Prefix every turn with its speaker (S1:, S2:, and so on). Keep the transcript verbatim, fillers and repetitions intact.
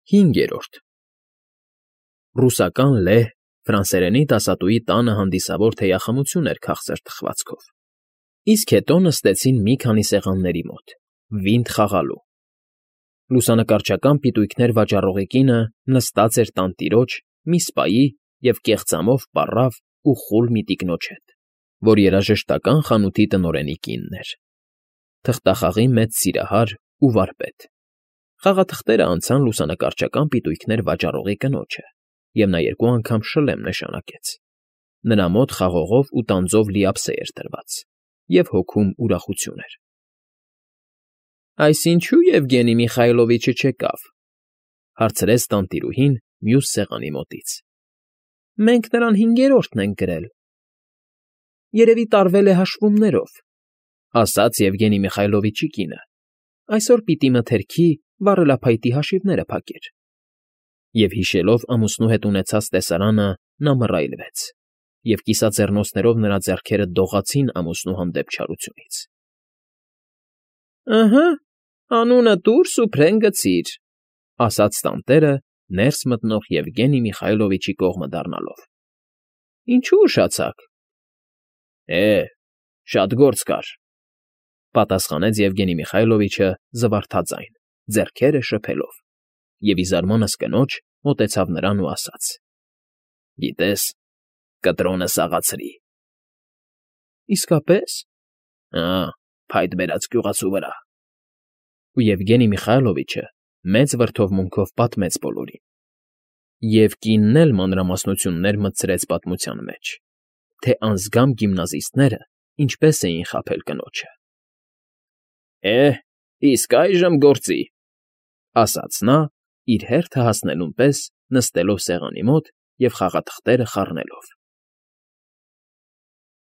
S1: Հինգերորդ Ռուսական լեհ, ֆրանսերենի դասատուի տանը հանդիսավոր թեյախմություն էր քաղցր թխվածքով, իսկ հետո նստեցին մի քանի սեղանների մոտ, վինդ խաղալու։ Լուսանկարչական պիտույքներ վաճառողի կինը նստած էր տանտիրոջ, մի սպայի և կեղծամով պառավ ու խուլ միտիկնոջ հետ, որ երաժշտական խանութի տնօրենի կինն էր, թղթախաղի մեծ սիրահար ու վարպետ։ Խաղաթղթերը անցան լուսանկարչական պիտույքներ վաճառողի կնոջը, և նա երկու անգամ շլեմ նշանակեց։ Նրա մոտ խաղողով ու տանձով լի ափսե էր դրված, և հոգում ուրախություն էր։ ֊ Այս ինչո՞ւ Եվգենի Միխայլովիչը չեկավ,֊ հարցրեց տանտիրուհին մյուս սեղանի մոտից։ ֊ Մենք նրան հինգերորդն ենք գրել։ ֊ Երևի տարվել է հաշվումներով,֊ ասաց Եվգենի Միխայլովիչի կինը։ Այսօր պիտի մթերքի, վառելափայտի հաշիվները փակեր։ Եվ հիշելով ամուսնու հետ ունեցած տեսարանը, նա մռայլվեց, և կիսաձեռնոցներով նրա ձեռքերը դողացին ամուսնու հանդեպ չարությունից։ ֊ Ըհը, անունը տուր Սուփրեն գցիր,֊ ասաց տանտերը, ներս մտնող Եվգենի Միխայլովիչի կողմը դառնալով։ ֊ Ինչու ուշացաք։ ֊ Է, շատ գործ կար,֊ պատասխանեց Եվգենի Միխայլովիչը զվարթաձայն, ձեռքերը շփելով, և ի զարմանս կնոջ մոտեցավ նրան ու ասաց. Գիտես, կտրոնը սաղացրի։ ֊ Իսկապե՞ս։ ֊ Հը, փայտ բերած գյուղացու վրա։ Ու Եվգենի Միխայլովիչը մեծ վրդովմունքով պատմեց բոլորին, և կինն էլ մանրամասնություններ մտցրեց պատմության մեջ, թե անձգամ գիմնազիստները ինչպես էին խաբել կնոջը։ ֊ Է, իսկ այժմ գործի,֊ ասաց նա, իր հերթը հասնելուն պես նստելով սեղանի մոտ և խաղաթղթերը խառնելով։